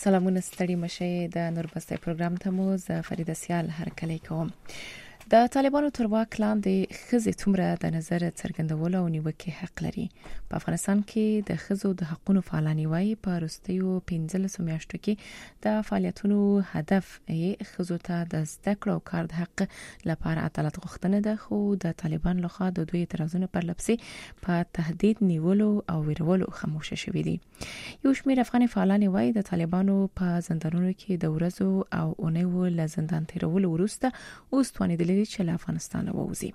سلامونه ستړي مشه د نوربسته پروګرام ته مو ز فریده سیال هرکلی کوم. د طالبانو تر واک لاندې ښځې څومره د نظر څرګندولو او نیوکې حق لري. په افغانستان کې د ښځو د حقوقو فعالان وایي په وروستیو 15 میاشتو کې د فعالیتونو هدف یې ښځو ته د زده کړو او کار د حق لپاره عدالت غوښتنه ده، خو د طالبان لخوا د دوی اعتراضونه پر لپسې په تهدید نیولو او ویرولو خاموشه شوي دي. یو شمېر افغان فعالان وایي د طالبانو په زندانونو کې د ورځو او اونیو له زندان تیرولو وروسته اوس توانیدلي چې له افغانستان ووځي.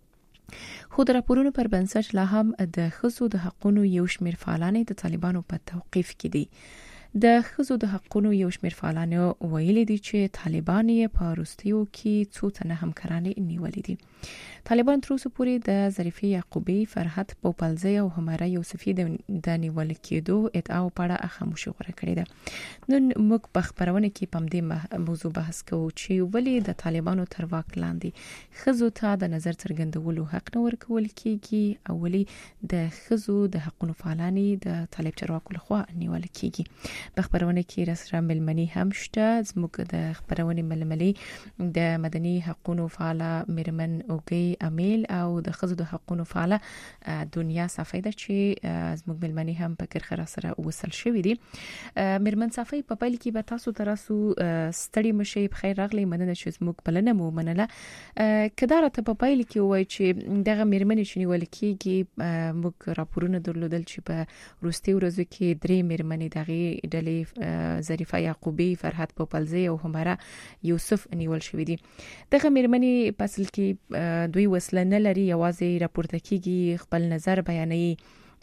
خو د راپورونو پر بنسټ لا هم د ښځو د حقوقو یو شمېر فعالان د طالبانو په توقیف کې دي. د ښځو د حقوقو یو شمېر فعالان ویلي دي چې طالبان یې په وروستیو کې څو تنه همکاران نیولي دي. طالبان تر اوسه پورې د ظریفه یعقوبی، فرحت پوپلزی او هماره یوسفی د نیول کېدو ادعاو په اړه خاموشي غوره کړې ده. نن موږ په خبرونه کې په دې موضوع بحث کوو چې ولې د طالبانو تر واک لاندې ښځو ته د نظر څرګندولو حق نه ورکول کېږي او ولې د ښځو د حقوقو فعالان د طالب چارواکو لخوا نیول کېږي. په خبرونه کې رسره ملمني هم شته. زموږ د خبرونه ململي د مدني حقوقو فعال میرمن اوګي امیل او د ښځو د حقوقو فعال دنیا صافی ده چې زموږ ملمني هم په کرخه سره وصل شوې دي. میرمن صافی په پیل کې به تاسو تراسو ستړي مشي بخیر راغلی، مننه چې زموږ بلنه مو منله. کدارته په پیل کې وای چې دغه میرمن چې نیول کېږي موږ راپورونه درلودل چې په وروستي ورځو کې درې میرمنې دغه ډلې ظریفه یعقوبی، فرحت پوپلزی او هماره یوسف نیول شوې دي. دغه میرمنې په اصل کې دوی وسله نه لري، یوازې راپورته کېږي، خپل نظر بیانوي.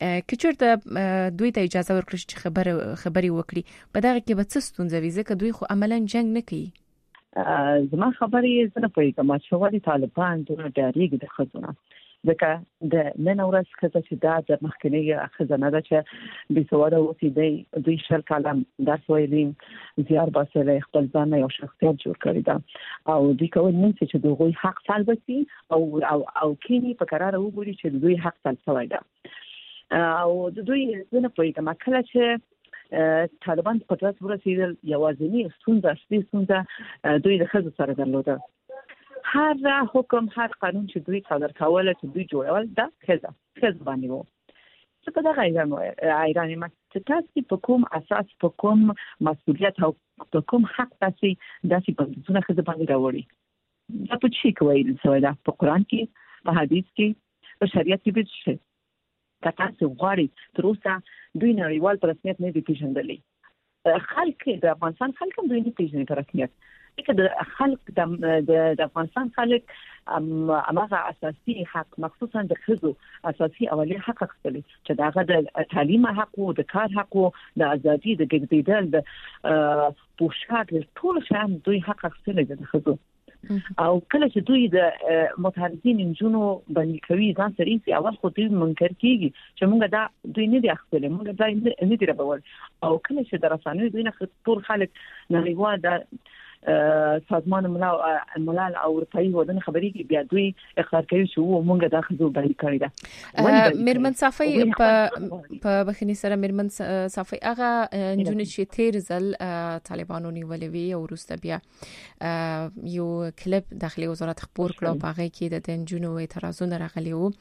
کچورته دوی ته اجازه ورکړي چې خبري وکړي په دغه کې به څه ستونزه وي، ځکه دوی خو عملاً جنگ نه کوي. زما خبرې زنه پوهیږم چې ولې طالبان دونه ډاریږي د ښځو، ځکه د نن ورځ ښځه چې دا د مخکنی ښځه نه ده چې بېسواده اوسي، دوی شل کاله درس ویلي، زیار باسي، خپل ځان یو شخصیت جوړ کړی ده او دوی کوي نه چې دوی حق سلب شي او کینی په قرار وګوري چې دوی حق سلب شوی ده او دوی زنه پوهیږم کله چې طالبان په قدرت ورسېدل یوازینی ستونزه دوی د ښځو سره درلوده. هر حکم، هر قانون چې دوی صادر کول، چې دوی جوړول دا ښځه باندې وو. څه په دغه ایران چې تاسو په کوم اساس، په کوم مسؤلیت او په کوم حق تاسو داسې بندونه ښځه باندې راوړي؟ دا په چی کوي څه ده؟ په قران کې، په حدیث کې، په شریعت کې به څه تاسو غواړي؟ تر اوسه دوی نړیوال په رسمیت نه دي پیژندلي. خلک د افغانستان خلک هم دوی نه پیژني په رسمیت. د خلک د افغانستان خلک هغه اساسي حق، مخصوصا د ښځو اساسي اولیه حق اخلي چې داغه د تعلیم حق او د کار حق او د ازادي د ګرځیدل د پوښاک ټول شان دوی حق اخلي د ښځو. او کله چې دوی د متحدثین انجونو باندې کوي ځان سره اول خو دوی منکر کیږي چې موږ دا دوی نه دي اخلي، موږ دا نه دي راوړل. او کله چې درسانوي دوی نه ټول خلک نړیوال د سازمان ملل او اروپאי ودان خبري کې بیا دوی اقرار کوي چې موږ دا خزو باندې کړی ده. میرمن صافی په بخنی سره میرمن صافی هغه انجونی چې تیر ځل طالبانو نیولې وی او وروسته بیا یو کلیپ داخلي وزارت خبر کړو په هغه کې د انجونو اعتراضونه راغلي وو.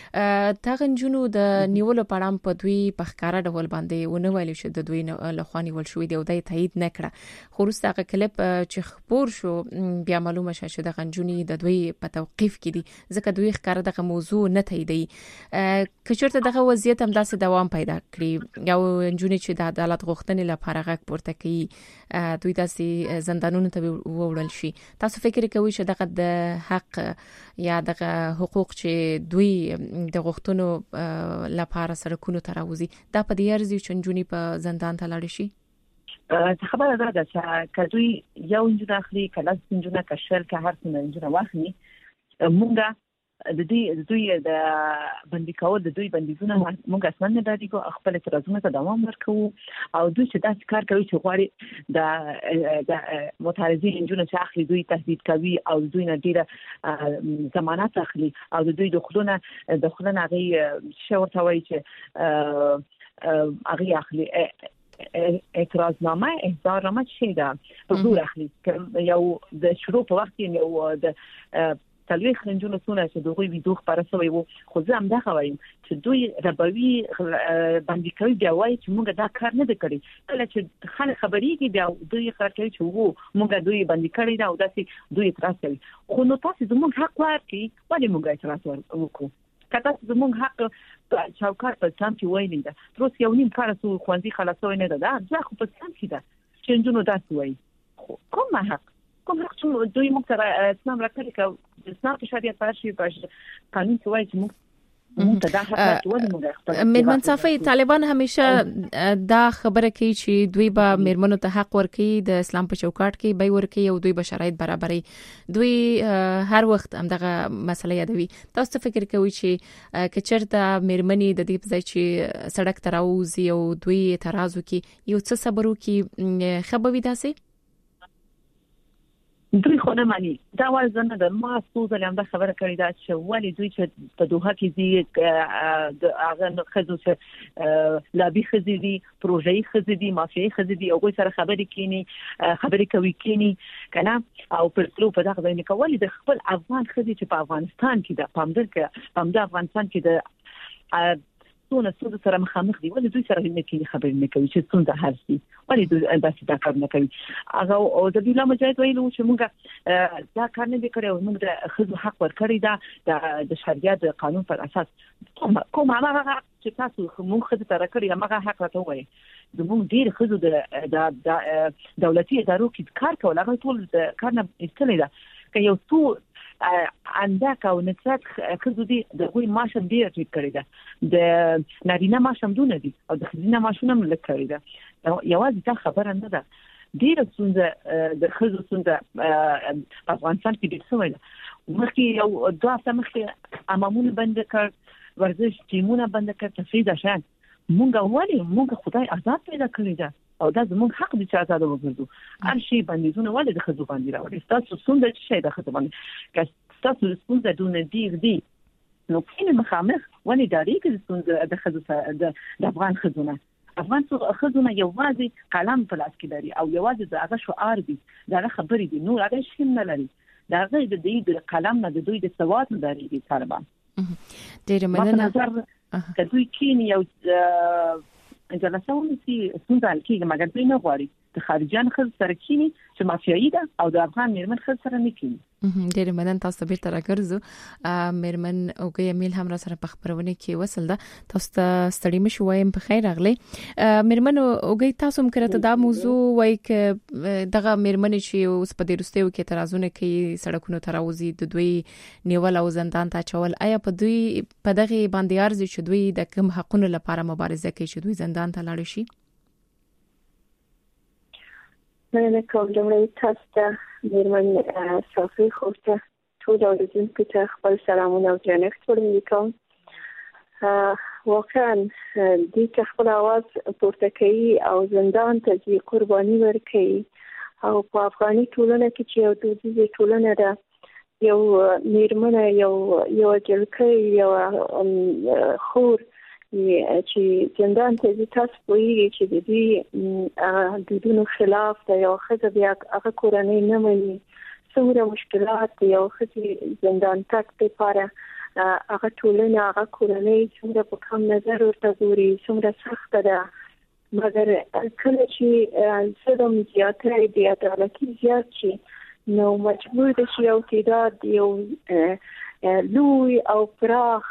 دغه انجونو د نیولو په اړه په دوی په ښکارا ډول باندې ونه ویل چې د دوی له خوا نیول شوې دی او د تایید نه کړه. خو وروسته هغه کلیپ چې خبر شو بیا معلومه شوه چې د غنجونی د دوی په توقیف کې دي، ځکه دوی ښکارا دغه موضوع نه تاییدي. کچورته دغه وضعیت هم داسې دوام پیدا کړی، یو انجونی چې د عدالت غوښتنې لپاره غږ پورته کوي دوی داسې زندانونو ته ووړل شي. تاسو فکر کوئ چې دغه د حق یا دغه حقوق چې دوی د غوښتنو لپاره سرکونو ته راوځي دا په دې ارزي چې انجونی په زندان ته لاړ شي؟ خبره ده چې کدوې یو انجن اخلي، کله انجن کشل که هر څه انجن واخلي، موږ د دوی د بندي کول د دوی بندیزونه موږ اصلا نه دادیګو، خپل اعتراضونه ته دوام ورکوو او دوی چې داسې کار کوي چې غواړي د متعرضین انجن چې اخلي دوی تهدید کوي او دوی نه ډیره ضمانت اخلي او دوی دخلونه هغه شورت وایي چې هغه اخلي اعتراضنامه احضارنامه شي ده په زور اخلي یو د شروع په وخت کې یو د تلويخ نجونو څونه چې دوی ویډیو خبره شوی وو خو زه هم دا خوایم چې دوی ربوي باندې کوي بیا وایي چې موږ دا کار نه کړی کله چې خلک خبريږي بیا دوی کار کوي چې وو موږ دوی باندې کړی دا او داسې دوی اعتراض کوي خو نو تاسو زموږ حق ورکړي ولې موږ اعتراض وکړو کله چې زموږ حق چوکاټ په ځان کې وایي نه تر اوسه یو نیم کار سو خوندې خلاصوي نه ده دا خو په ځان کې ده چې نجونو داسې وایي کوم حق چې دوی موږ سره اسلام راکړي که اسلام په شریعت پاشي په قانون کې وایي چې موږ ته دا حق ورکړو. میرمن صافی طالبان همیشه دا خبره کوي چې دوی به میرمنو ته حق ورکړي د اسلام په چوکاټ کې به ورکړي او دوی به شرایط برابري دوی هر وخت همدغه مسله یادوي. تاسو فکر کوئ چې کچرته میرمنې د دې په ځای چې سړک ته راوځي او دوی اعتراض وکړي یو څه صبر وکړي خبروي داسې دوی خو نه مانی دا وایي د ما سوزل هم دا خبره کړې ده چې ولی دوی چې په دوحه کې دي د هغه خزو چې لابي خزي دي پروژې خزي دي مافیای خزي دي او سره خبرې کوي کینی کنه او پر څلو په دغه ځای کې ولی د خپل افغان خزي چې په افغانستان کې د پامدر افغانستان کې د څونه څه سره مخامخ دي ولې دوی سره نه کوي خبرې نه کوي چې څنګه هرسي ولې دوی داسې دا کار نه کوي هغه او د بلا مجاهد ویلو چې موږ دا کار نه وکړو موږ د خزو حق ورکړی دا د شریعت قانون پر اساس کوم هغه چې تاسو موږ خزو تر کړی هغه حق راته وایي د موږ ډیر خزو د دولتي ادارو کې کار کول هغه ټول د کار نه استلې ده که یو څو اندک او نسبت خزو دي د غوي ماشم ډیر ټیټ کړی ده د نارینه ماشم دونه دي او د خزینه ماشونه ملک کړی ده یوازې دا خبره نه ده ډیر څنګه د خزو څنګه افغانستان کې ډیر سوي ده مخکې یو دوه سمخه امامونه بند کړ ورزش ټیمونه بند کړ تفریح ده شان مونږ خدای آزاد پیدا کړی ده او دا زموږ حق دي چې آزاد وګرځو هر شي باندې ولا د خزو باندې راوړي تاسو څنګه شي د خزو باندې که تاسو څنګه دونه دي نو کله مخامخ ونی داري کې څنګه د خزو د افغان خزونه افغان خزونه یوازې قلم په لاس کې لري او یوازې د هغه شعار دي دا خبرې دي نو هغه شي نه لري دا غي د دې قلم نه د دوی د سواد نه دي طالبان ډېر مننه کدوې کینی یو جلسه ونسي څنګه کېږي مګر دوی نه غواړي د خارجيان خل سره کینی چې مافیایي ده او د افغان میرمن خل سره نه کینی ډېر مننه تاسو به تر راګرځو میرمن اوګه امیل هم را سره په خبرونه کې وصل ده تاسو ستړي مشو وایم په خیر راغلی میرمن اوګه تاسو هم کړه دا موضوع وای ک دغه میرمن چې اوس په دې رستیو کې اعتراضونه کوي سړکونو ته راوځي د دوی نیول او زندان ته چول آیا په دوی په دغه باندې ارزي چې دوی د کوم حقونو لپاره مبارزه کوي چې دوی زندان ته لاړ شي مننه کوم لمړی تاسو ته میرمن صافی خوسته ټول اوریدونکو ته خپل سلامونه او درنښت وړاندې کوم واقعا دې چې خپل आवाज پورته کوي او زندان ته ځي قرباني ورکوي او په افغاني ټولنه کې چې یو دودیزه ټولنه ده یو میرمنه یو جلکۍ یو خور چې زندان ته ځي تاسو پوهیږئ چې د دې دودونو خلاف د یو ښځه بیا هغه کورنۍ نه مني څومره مشکلات یو ښځې زندان تګ لپاره هغه ټولنه هغه کورنۍ څومره په کم نظر ورته ګوري څومره سخته ده مګر کله چې ظلم زیاتوي بې عدالتي زیات شي نو مجبور ده چې یو تعداد یو لوی او پراخ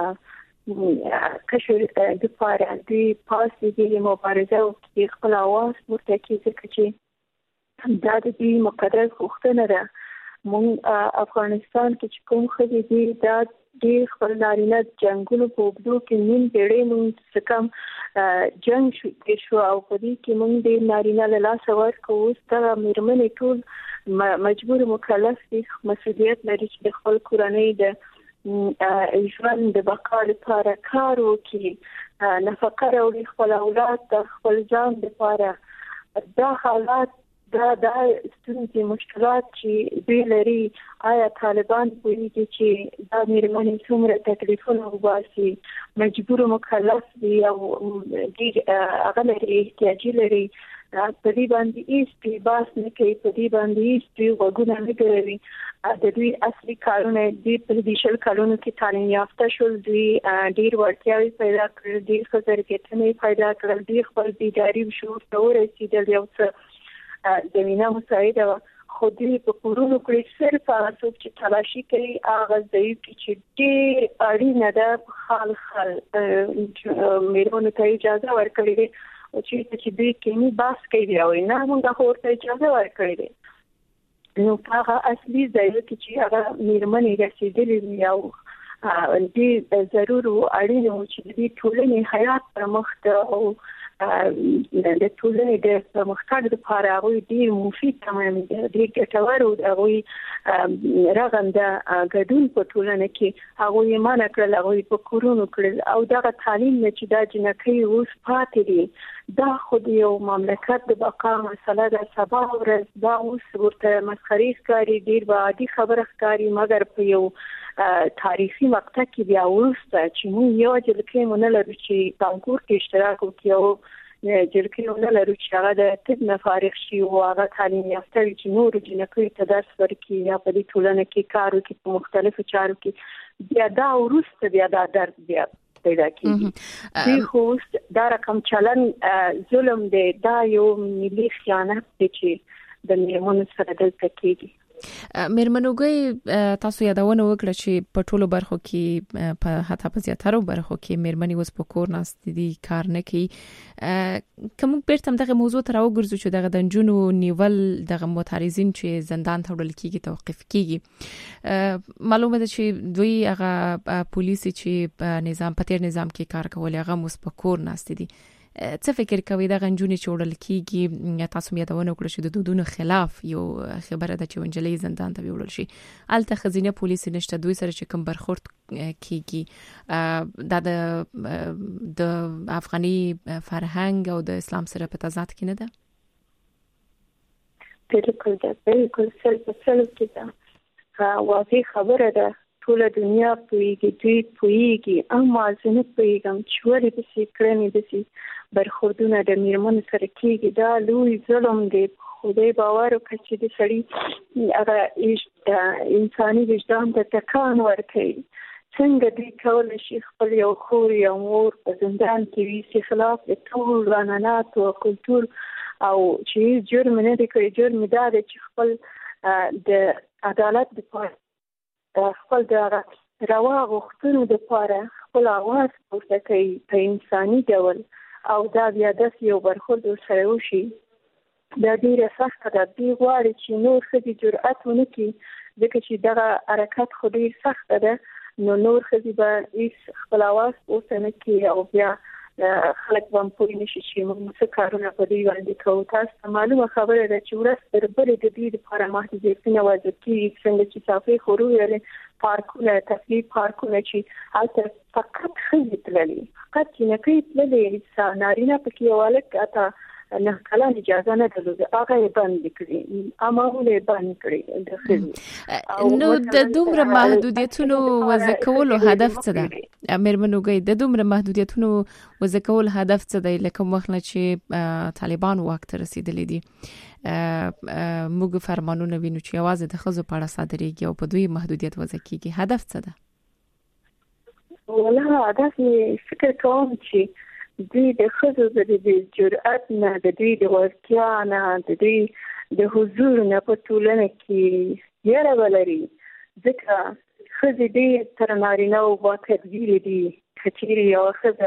کشور د پاره د پاسې د مبارزه او د خپل आवाज ورته کېږي چې دا د دې مقدس غوښتنه ده مونږ افغانستان کې چې کوم خدي دي دا د خپل نارینه جنگونو په وګړو کې نیم پیړۍ مونږ څخه جنگ شو او په دې کې مونږ د نارینه له لاسه ورکو ستاسو میرمنې ټول مجبور مکلف دي مسؤلیت لري چې د خپل کورنۍ د ژوند د بقا لپاره کار وکړي نفقه راوړي خپل اولاد د خپل ځان لپاره دا حالات دا ستونزې مشکلات چې دوی لري آیا طالبان پوهیږي چې دا میرمنې څومره تکلیفونه وباسي مجبور مکلف دي او ډېر هغه لري احتیاجي لري په دې باندې هیڅ باس نه کوي په دې باندې هیڅ وګونه نه کوي د دوی اصلي کارونه دي په دې شل کارونو کې تعلیم یافته شول دوی ډېر وړتیاوې پیدا کړل ډېر ښه ظرفیتونه پیدا کړل ډېر خپل بیداري شعور ته ورسېدل یو څه زمینه مساعده وه خو دوی په کورونو کې صرف هغه څوک چې تلاشي کوي هغه ضعیف چې ډېر اړینه ده په خال میرمنو ته اجازه ورکړې ده او چې دوی کینی باس کوي او نه موږ خو ورته اجازه ورکړې ده نو هغه اصلي ځای چې هغه میرمنې رسېدلې وي او دې ضرور اړین و چې د ټولنې حیات پر مخ ته او د ټولنې د پرمختګ لپاره هغوی ډېر مفید تمام دي ډېر ګټور او هغوی رغنده ګډون په ټولنه کې هغوی یې منع کړل هغوی په کورونو کړل او دغه تعلیم نه چې دا جنکۍ اوس پاتې دي دا خو د یو مملکت د بقا مسله ده سبا ورځ دا اوس ورته مسخرې ښکاري ډېر به عادي خبره ښکاري مګر په یو تاریخي مقطع کې بیا وروسته چې موږ یو جلکۍ نه لرو چې کانکور کې اشتراک وکړي او جلکۍ نه لرو چې هغه د طب نه فارغ شي او هغه تعلیم یافته وي چې نورو جنکیو ته درس ورکړي یا په دې ټولنه کې کار وکړي په مختلفو چارو کې بیا دا وروسته بیا دا درد بیا پیدا کیږي دوی خو دا رقم چلن ظلم دی دا یو ملي خیانت دی چې د میرمنو سره دلته کیږي میرمنوګي تاسو یادونه وکړه چې په ټولو برخو کې په حتی په زیاترو برخو کې میرمنې اوس په کور ناست دي کار نه کوي کوم بیرته دغه موضوع تر وګرځو چې دغه د نجونو نیول دغه معترضین چې زندان ته وړل کیږي توقيف کیږي معلومه ده چې دوی هغه پولیس چې په نظام په تیر نظام کې کار کول هغه اوس په کور ناست دي څه فکر کوي دا غنجونی چې وړل کیږي تاسو مې یادونه وکړه چې د دودونو خلاف یو خبره ده چې ونجلې زندان ته وړل شي الته خزینه پولیس نشته دوی سره چې کوم برخورد کیږي د افغاني فرهنګ او د اسلام سره په تضاد کې نه ده بالکل سلسله کې ده واضح خبره ده ټول دنیا پویږي دوی پویږي اما ځنه پویږم چې ولې د سیکرنې د برخوردونه د میرمنو سره کیږي دا لوی ظلم دی خدای باور وکړي چې د سړي هغه انساني وجدان ته ټکان ورکړي څنګه دوی کولی شي خپل یو خور یا مور په زندان کې وي چې خلاف د ټول عنعناتو او کلتور او چې جرم نه دی کړی جرم دا دی چې خپل د عدالت لپاره خپل د روا غوښتنو لپاره خپل اواز پورته کوي په انساني ډول او دا بیا داسې یو برخورد ورسره وشي دا ډېره سخته ده دوی غواړي چې نور ښځې جرأت ونه کړي ځکه چې دغه حرکت خو ډېر سخته ده نو نور ښځې به هېڅ خپل اواز پورته نه کړي او بیا خلک به هم پوه نه شي چې موږ څه کارونه په دوی باندې کوو تاسو ته معلومه خبره ده چې ورځ تر بلې د دوی لپاره محدودیتونه وضع کېږي څنګه چې صافۍ خو ویلې پارکونه تفریح پارکونه چې هلته فقط ښځې تللې فقط جنکۍ تللې نارینه پکې یو هلک حتی 9 کلن اجازه نه درلوده هغه یې بند کړي امامونه یې بند کړي د ښځې نو د دومره محدودیتونو وضع کولو هدف څه ده میرمنوګي د دومره محدودیتونو وضع کول هدف څه دی لکه مخنه چې طالبان واک ته رسیدلي دي موږ فرمانونه وینو چې आवाज د خزو په اړه صادرېږي او په دوی محدودیت وضع کیږي هدف څه ده والله هدف فکر کوم چې دوی د خزو د جرأت نه د دوی د ورتیا نه د دوی د حضور نه په ټولنه کې یره ولري ځکه خزې ډېر تر نارینه او با تدبیر دي کچېرې یو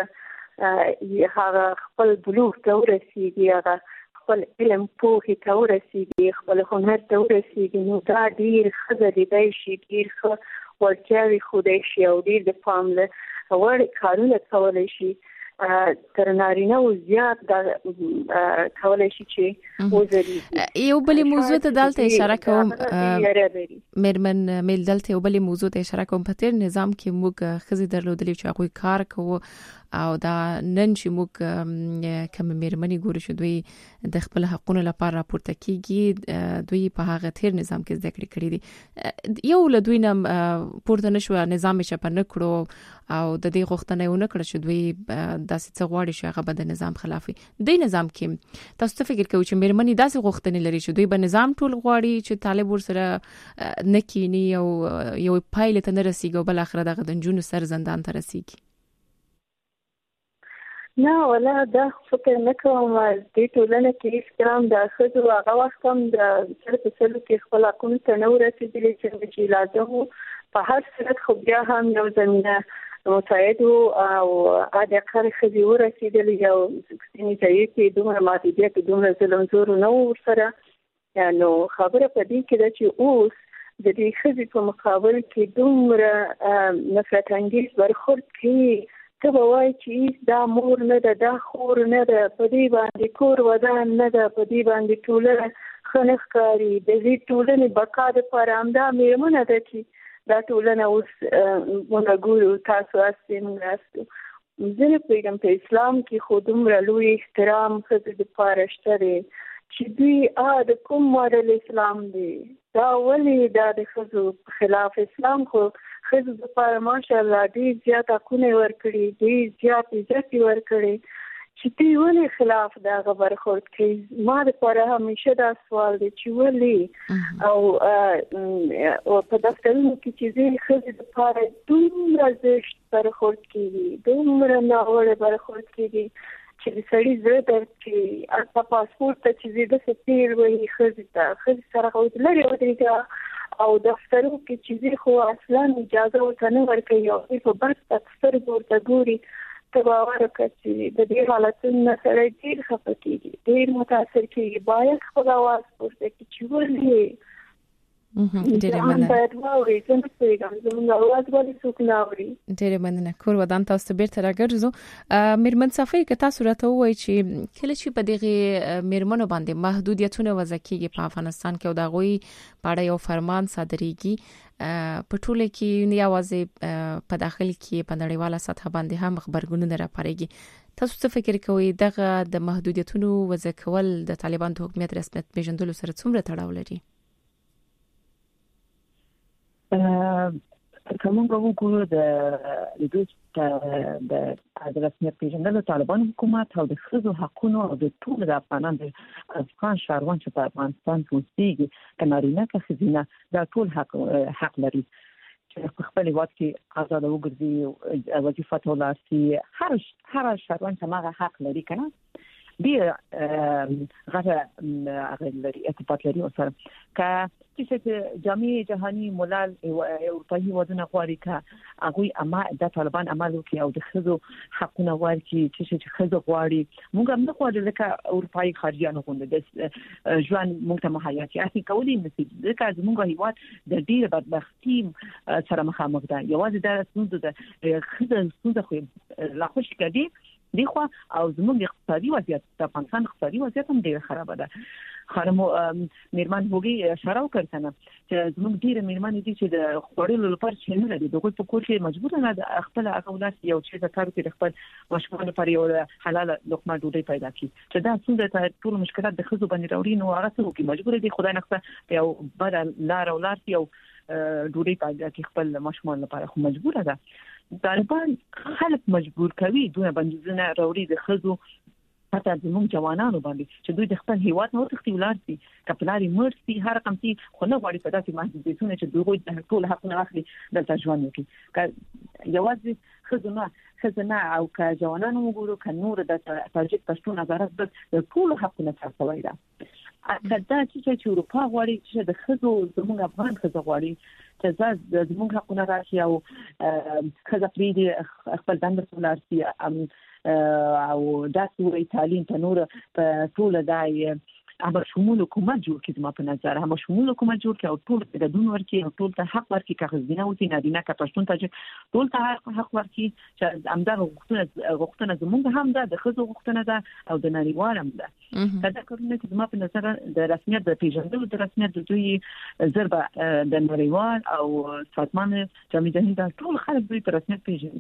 ښځه هغه خپل بلوغ ته ورسېږي هغه خپل علم پوهې ته ورسېږي خپل هنر ته ورسېږي نو دا ډېر ښځه لیدی شي ډېر ښه وړتیاوې ښودی شي او ډېر د پام له وړ کارونه کولی شي تر نارینه او زیات دا کولای شي چې وزري یو بل موضوع ته دلته اشاره کوم میرمن میل دلته یو بل موضوع ته اشاره کوم په تیر نظام کې موږ خزي درلودلې چې هغه کار کوو او دا نن چې موږ کوم میرمنې ګورو چې دوی د خپل حقونو لپاره راپورته کیږي دوی په هغه تیر نظام کې زده کړې کړې دي یو له دوی نه پورته نشو نظام چې په نکړو او د دې غوښتنه یو نکړه چې دوی داسې څه غواړي چې هغه د نظام خلاف وي د نظام کې تاسو ته فکر کوئ چې میرمنې داسې غوښتنې لري چې دوی به نظام ټول غواړي چې طالب ورسره نکینی او یو پایله ته نه رسیږي او بل اخر دغه د جنونو سر زندان ته رسیږي نه ولا دا فکر نه کوم د ټولنې کې اسلام د خځو هغه وخت هم د سر په سر کې خپل حقوق ته نه ورسېدلي چې لازم په هر صورت خو بیا هم یو زمينه مساعد او عادي قر خځې ورسېدلي یو سکسینی ځای کې دومره ماتېدل کې دومره ظلم زور نه ورسره نو خبره په دې کې ده چې اوس د دې خځې په مقابل کې دومره نفرت انګیز برخورد کوي ته به وایي چې دا مور نه ده دا خور نه ده په دې باندې کور ودان نه ده په دې باندې ټولنه ښه نه ښکاري د دې ټولنې بقا دپاره همدا مېرمنه ده چې دا ټولنه اوس موږ ګورو تاسو یاستئ موږ یاستو زه نه پوهېږم په اسلام کې خو دومره لوی احترام ښځې دپاره شته دی چې دوی د کوم ماډل اسلام دی دا ولې دا د ښځو خلاف اسلام خو ښځو دپاره ماشاءالله ډېر زیات حقونه یې ورکړي ډېر زیات عزت یې ورکړی چې دوی ولې خلاف د هغه برخورد کوي ما دپاره همیشه دا سوال دی چې ولې او په دفترونو کې چې ځینې ښځې دپاره دومره زشت برخورد کېږي دومره ناوړه برخورد کېږي چې د سړي زړه درد کوي هلته پاسپورټ ته چې زه داسې تېر وهي ښځې سره لرې ودرېږه او دفترونو کې چې زه خو اصلا اجازه ورته نه ورکوي او دوی په بس سترګو ورته ګوري ته باور وکړه چې د دې حالتونو نه سړی ډېر خفه کېږي ډېر متاثر کېږي باید خپل اواز پورته کړي چې ولې ډېره مننه کور ودان تاسو ته بیرته راګرځو میرمن صفی که تاسو راته وایي چې کله چې په دغه میرمنو باندې محدودیتونه وضع کیږي په افغانستان کې او د غوي پاړه یو فرمان صادریږي په ټوله کې نه یوازې په داخل کې په نړیواله سطح باندې هم خبرګونونه راپارېږي تاسو څه فکر کوئ دغه د محدودیتونو وضع کول د طالبان د حکومت رسمیت پیژندلو سره څومره تړاو لري کوم وګورو د رسمیت پیژندلو طالبان حکومت او د ښځو حقوقو او د ټول د افغانانو د افغان شهروان چې په افغانستان کې اوسېږي کنارینه که ښځینه دا ټول حق لري چې په خپل وخت کې آزاد وګرځي وظیفه تولاسي هر شهروان چې هغه حق لري کنه دی غره لري اتفاق لري سره که چې جامعه جهاني ملل اروپאי ودونه غواړي که هغه اما د طالبان عمل کوي او د خزو حقونه ورکړي چې خزو غواړي موږ هم نه غواړو لکه اروپאי خارجيانو غونډه د ژوند موږ ته مهیاتي اخی کولی نشي ځکه زموږ هیواد د ډیره بدبختی سره مخامخ ده یوازې د ستونزو د خزو خو لا خوش کړي دی خو او زموږ اقتصادي وضعیت د افغانستان اقتصادي وضعیت هم ډیر خراب ده خرمو میرمن هوګي اشاره وکړه چې زموږ ډیر میرمن دي چې د خورلو لپاره چې نه لري دغه په کور کې مجبور نه ده خپل اولاد یو چې د کارو کې خپل مشمول لپاره یو حلال لقمه ډوډۍ پیدا کړي چې دا څنګه ټول مشکلات د خزو باندې راوړي نو هغه څه کوي مجبور دي خدای نقصه یو بل لار یو ډوډۍ پیدا کړي خپل مشمول لپاره خو مجبور ده طالبان خلک مجبور کوي دوی بندیزونه راوړي د خزو حتی زموږ جوانانو باندې چې دوی د خپل هیواد نه وتښتي ولار سي کپلاري مرسي هر رقم سي خو نه غواړي په داسې محدودیتونه چې دوی د ټول حقونه اخلي دلته ژوند وکړي که یوازې خزنه او که جوانانو وګورو که نور د تاجک پښتون نظارت د ټول حقونه څرګندوي دا دا چې اروپا غواړي چې د خزو زموږ افغان خزو غواړي چې زموږ حقونه راشي او خزه پریدي خپل دند ولارسي او داسې تعلیم ته نور په ټول دای اما شمول حکومت جوړ کړي ما په نظر هم شمول حکومت جوړ کړي او ټول د دون ورکی او ټول ته حق ورکی که غزنه او نارینه که پښتون ته ټول ته حق ورکی چې امدغه غوښتنه زمونږ هم ده د خزو غوښتنه ده او د نړیوال هم ده دا کارونه چې ما په نظر د رسمیت د پیژندلو د رسمیت د دوی ضربه د نړیوال او سازمان جامعه جهاني د ټول خلک دوی په رسمیت پیژني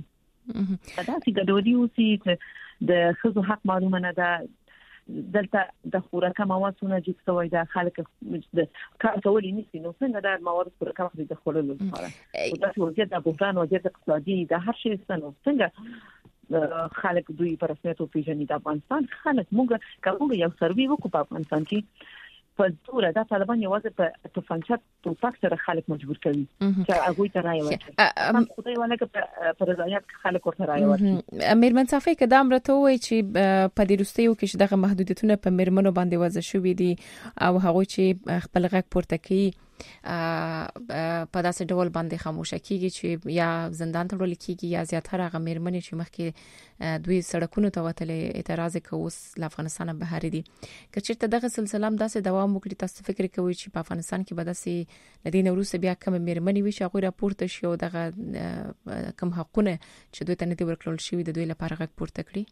دا چې ګډوډي اوسي چې د خزو حق معلومه نه ده دلته د خوراکه موادونه چې څوي د خلک د کار کولې نشي نو څنګه د مواد خوراکه وخت د خللو لپاره او دا وضعیت د بحران وضعیت اقتصادي د هر شي څنګه خلک دوی په رسمیت او پیژنې د افغانستان خلک موږ کوم یو سروي وکړو په افغانستان کې په ټول د طالبان یوازې په فنکشن په فاکتور خلک مجبور کوي چې هغه ته راي ورکړي خدای ولکه په رضایت خلک ورته راي ورکړي امیر منصفي کدام رته وای چې په دې روستیو کې دغه محدودیتونه په میرمنو باندې وضع شوې دي او هغه چې خپل غږ پورته کوي په داسې ډول باندې خاموشه کیږي چې یا زندان ته وړل کیږي یا زیاتره هغه میرمنې چې مخکې دوی سړکونو ته وتلې اعتراض کوي له افغانستان بهر دي که چیرته دغه سلسله هم داسې دوام وکړي تاسو فکر کوئ چې په افغانستان کې به داسې لدین وروسته بیا کوم میرمنې وي چې هغه راپورته شي او دغه کوم حقونه چې دوی ته نه دي ورکړل شوی د دوی لپاره غږ پورته کړي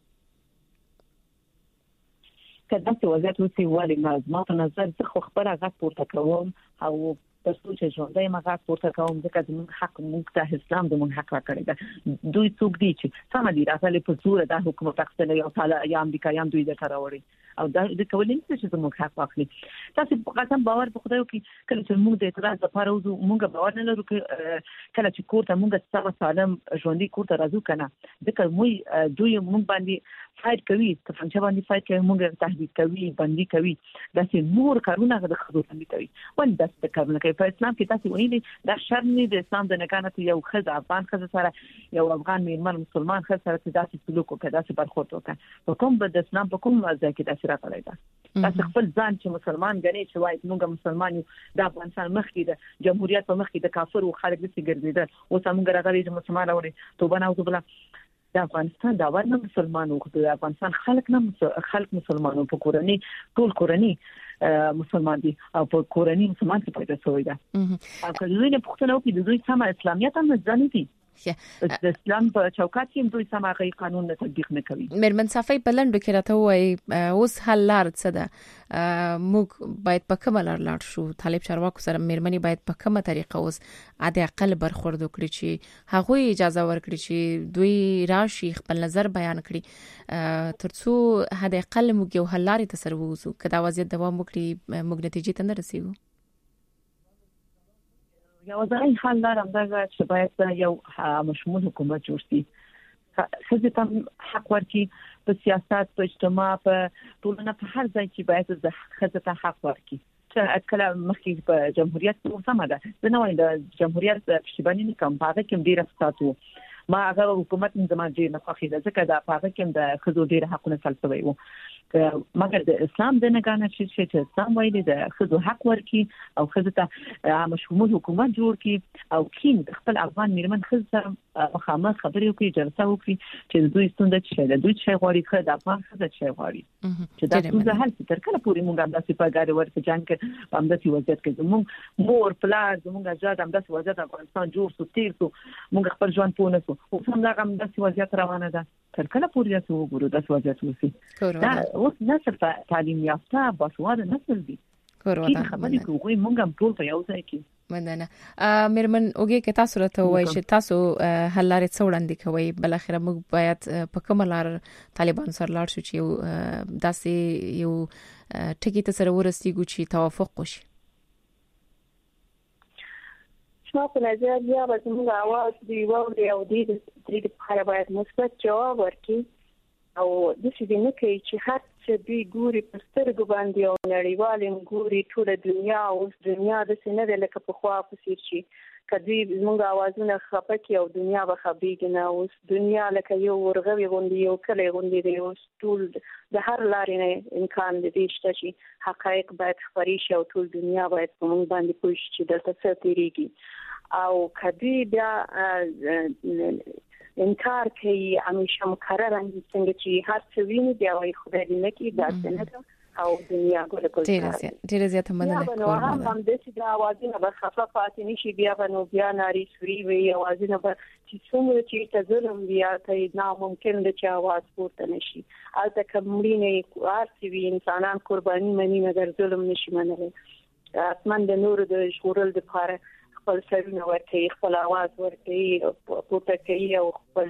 کله چې وضعیت وسی ولی ما په نظر څه خبره غږ پورته کوم او تاسو چې ژوندۍ مغاک پورته کوم ځکه د حق موږ ته اسلام د موږ حق راکړی دا دوی څوک دي چې سم دي راځي په زور د حکومت تخصیل یو تعالی یا امریکا یا دوی د کاروړي او دا د کولین چې موږ حق واخلي تاسو په قسم باور په خدای کې کله چې موږ د اعتراض لپاره وځو موږ باور نه لرو کله چې کوته موږ سالم ژوندۍ کوته راځو کنه ځکه موږ دوی موږ باندې فایټ کوي په څنګه باندې فایټ کوي موږ تهدید کوي باندې کوي دا چې نور کارونه د خدای باندې کوي ول دا څه کارونه کوي په اسلام کې تاسو وایي دا شرم نه د اسلام د نکانه یو خزه افغان خزه سره یو افغان میرمن مسلمان خزه سره داسې سلوک وکړي داسې برخورد وکړي په کوم د اسلام په کوم ځای کې تاسو راغلی دا تاسو خپل ځان چې مسلمان غني چې وایي موږ مسلمان یو د افغانستان مخکې د جمهوریت په مخکې د کافر او خلک دې ګرځیدل او څنګه راغلي چې مسلمان اوري توبه نه وکړه د افغانستان دا ورنه مسلمانو د افغانستان خلک مسلمانو په کورنۍ ټول کورنۍ مسلمان دي او په کورنۍ مسلمان څخه پیدا شوی دا او کله نه پښتنو کې د دوی سم اسلامیت هم ځانې دي د اسلام په چوکاټ کې دوی سم هغه قانون نه تطبیق نه کوي میرمن صفای بلند کې راته وای اوس حل لار څه ده موږ باید په کومه لار لاړ شو طالب چارواکو سره میرمنې باید په کومه طریقه اوس عادي اقل برخورد وکړي چې هغه اجازه ورکړي چې دوی راشي خپل نظر بیان کړي ترڅو هدا اقل موږ یو حل لارې ته سره ووزو کدا وضعیت دوام وکړي موږ نتیجې ته نه رسیدو یو ځای حل لرم دا چې باید یو مشمول حکومت جوړ شي خزه ته حق ورکړي په سیاست په اجتماع په ټولنه په هر ځای کې باید د خزه ته حق ورکړي چې کله مخکې په جمهوریت کې سم ده نو د جمهوریت پښتبانی نه کوم پاره کې ډیر افساتو ما هغه حکومت زموږ د نفخې ځکه دا پاره کې د خزو ډیر حقونه فلسفي وو مګر د اسلام د نگانه چې اسلام وایي د خزو حق ورکړي او خزو ته مشمول حکومت جوړ کړي او کین خپل افغان میرمن خزو سره مخامخ خبرې وکړي جلسه وکړي چې دوی ستونده چې د دوی شي غواړي خو د افغان خزو شي غواړي چې دا څه حل تر کله پورې موږ هم داسې په ګاډي ورته جنگ کې په همداسې وضعیت کې زموږ مور پلار زموږ اجداد هم داسې وضعیت افغانستان جوړ سو تیر سو موږ خپل ژوند پونه سو او هم دا هم داسې وضعیت روانه ده تر کله پورې تاسو وګورئ داسې وضعیت وسی دا اوس نسل تعلیم یافته باسواده نسل دي کورونا خبرې کوي موږ هم ټول په یو ځای کې مننه میرمن اوګه که تاسو راته وایي چې تاسو حل لارې څه وړاندې کوي بل اخر موږ باید په کومه لار طالبان سره لاړ شو چې داسې یو ټکی ته سره ورسیږو چې توافق وشي شما په نظر بیا به زموږ اواز دی ووري او د لپاره باید مثبت جواب ورکړي او د څه نه کوي چې هر څه دی ګوري په سترګو باندې او نړیوال ګوري ټول دنیا او دنیا د سینې د لکه په خوا پسیر شي کدی زموږ اوازونه خپکه او دنیا به خبيږي نه اوس دنیا لکه یو ورغوي غوندي یو کله غوندي دی اوس ټول د هر لارې نه امکان دی چې شي حقایق باید خبري شي او ټول دنیا باید په موږ باندې پوه شي چې دلته څه تیریږي او کدی بیا انکار کوي همیشه مکرر څنګه چې هر څه ویني بیا وایي خدای دې نه کړي دا څنګه او دنیا ګل کول ډیر زیاته مننه کوم هم د دې اوازونه به خفه پاتې نشي بیا ناري سوري وي اوازونه به چې څومره چې تظلم بیا ته ناممکن د چا आवाज پورته نشي البته کومړي ارتي وي انسانان قرباني مني مګر ظلم نشي منلی اسمان د نور د شورل د لپاره خپل سرونه ورته خپل आवाज ورته پورته کوي او خپل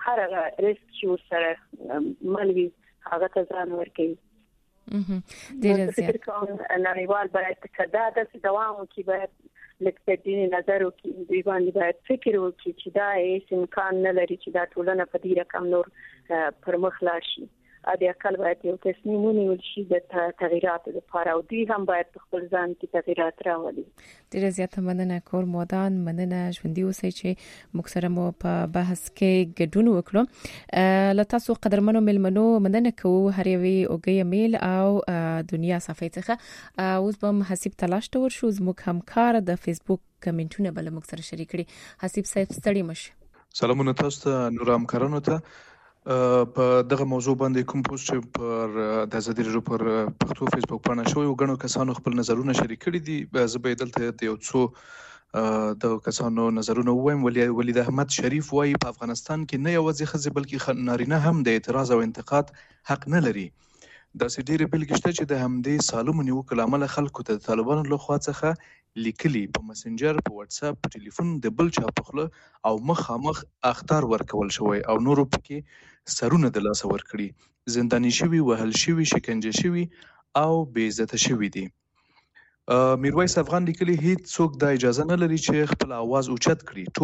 هر ریسک چې سره مالوي هغه ته ځان ورکړي. ډیر زیات نړیوال باید کدا د دوام کې باید لکه نظر وکړي دوی باندې باید فکر وکړي چې دا هیڅ امکان نه لري چې دا ټولنه په دې رقم نور پر مخ لاړ شي. د عقل باید یو تصمیم ونیول شي د تغییراتو لپاره او دوی هم باید خپل ځان کې تغییرات راولي. ډیر زیات مننه کور مودان، مننه ژوندۍ اوسئ چې موږ سره مو په بحث کې ګډون وکړو. له تاسو قدرمنو ملمنو مننه کوو هر یوې اوګي میل او دنیا صفحه څخه. اوس به حسیب تلاش ته ورشو، زموږ همکار د فیسبوک کمنټونه بل موږ سره شریک کړي. حسیب صاحب ستړي مشه. سلامونه تاسو ته نور همکارانو ته. په دغه موضوع باندې کوم پوسټ چې پر د ازادي رادیو پر پښتو فیسبوک باندې شوی وګڼو کسانو خپل نظرونه شریک کړي دي. زه به دلته د یو څو د کسانو نظرونه وایم. ولید احمد شریف وايي په افغانستان کې نه یوازې ښځې بلکې نارینه هم د اعتراض او انتقاد حق نه لري. دا سړي بلګ شته چې د همدې سالمو نیوکو لامل خلکو ته د طالبانو لخوا څخه لیکلي په مسنجر، په واتس اپ، په ټلیفون د بل چا په خوله او مخامخ اخطار ورکول شوی او نورو پکې سرونه د لاس ورکړي، زنداني شوی، وهل شوی، شکنجه شوی او بې عزت شوی دي. میرویس افغان لیکلي هیڅ څوک د اجازه نه لري چې خپل आवाज اوچت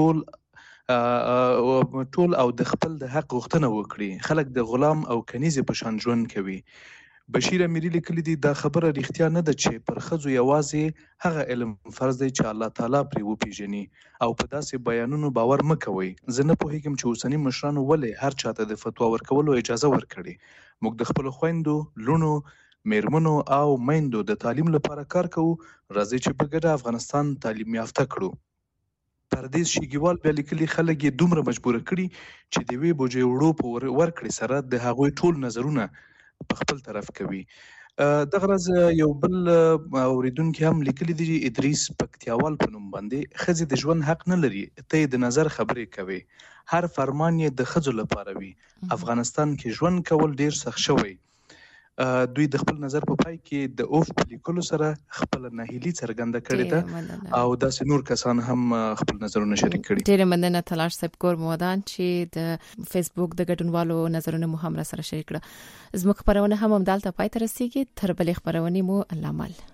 کړي، ټول او د خپل د حق غوښتنه وکړي. خلک د غلام او کنیزې په شان ژوند کوي. بشیر امیری لیکلی دی دا خبره رښتیا نه ده چې پر ښځو یوازې هغه علم فرض دی چې الله تعالی پرې وپیژني او په داسې بیانونو باور مه کوئ. زه نه پوهیږم چې اوسنی مشرانو ولې هر چاته د فتوا ورکولو اجازه ورکړي. موږ د خپل خويندو، لونو، میرمنو او میندو د تعلیم لپاره کار کوو. راځي چې په ګډه افغانستان تعلیم یافته کړو. پردیس شیګیوال بیا لیکلي خلک یې دومره مجبور کړي چې د وی بوجې وړو په ورکړې سره د هغوی ټول نظرونه په خپل طرف کوي. دغه ورځ یو بل اوریدونکو هم لیکلي دي ادریس پکتیاوال په نوم باندې ښځې د ژوند حق نه لري، ته د نظر خبرې کوي، هر فرمان یې د ښځو لپاره وي. افغانستان کې ژوند کول ډیر سخت شوی. دوی د خپل نظر په پای کې د اوف په لیکلو سره خپل ناهیلي څرګنده کړې ده او داسې نور کسان هم خپل نظرونه شریک کړي. ډیر مننه تلاش صاحب کور مودان چې د فیسبوک د ګډونوالو نظرونه مو هم را سره شریک کړه. زموږ خبرونه هم دلته پای ته رسیدي. تر بلې خبرونه مو الله مل.